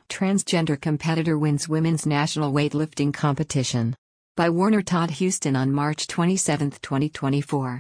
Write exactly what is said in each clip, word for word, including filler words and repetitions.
Transgender competitor wins women's national weightlifting competition. By Warner Todd Houston on March twenty-seventh, twenty twenty-four.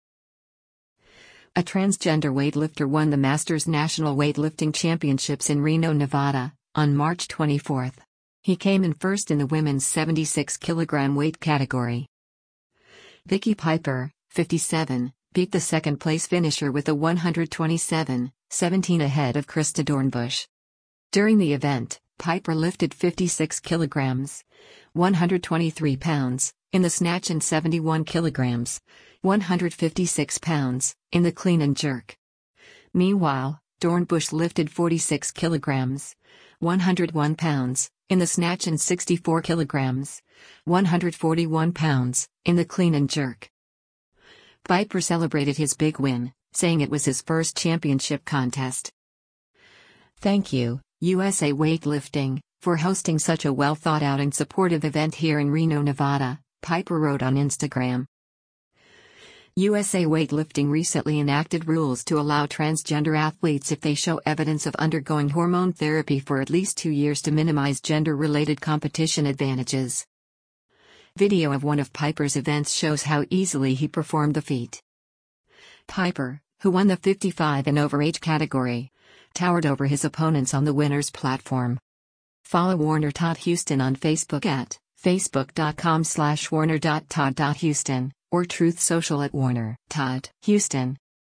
A transgender weightlifter won the Masters National Weightlifting Championships in Reno, Nevada, on March twenty-fourth. He came in first in the women's seventy-six kilogram weight category. Vicky Piper, fifty-seven, beat the second-place finisher with a one twenty-seven seventeen ahead of Krista Dornbush. During the event, Piper lifted fifty-six kilograms, one hundred twenty-three pounds, in the snatch and seventy-one kilograms, one hundred fifty-six pounds, in the clean and jerk. Meanwhile, Dornbush lifted forty-six kilograms, one hundred one pounds, in the snatch and sixty-four kilograms, one hundred forty-one pounds, in the clean and jerk. Piper celebrated his big win, saying it was his first championship contest. "Thank you, U S A Weightlifting, for hosting such a well-thought-out and supportive event here in Reno, Nevada," Piper wrote on Instagram. U S A Weightlifting recently enacted rules to allow transgender athletes if they show evidence of undergoing hormone therapy for at least two years to minimize gender-related competition advantages. Video of one of Piper's events shows how easily he performed the feat. Piper, who won the fifty-five and over age category, towered over his opponents on the winner's platform. Follow Warner Todd Houston on Facebook at facebook.com slash warner.todd.houston or Truth Social at Warner Todd Houston.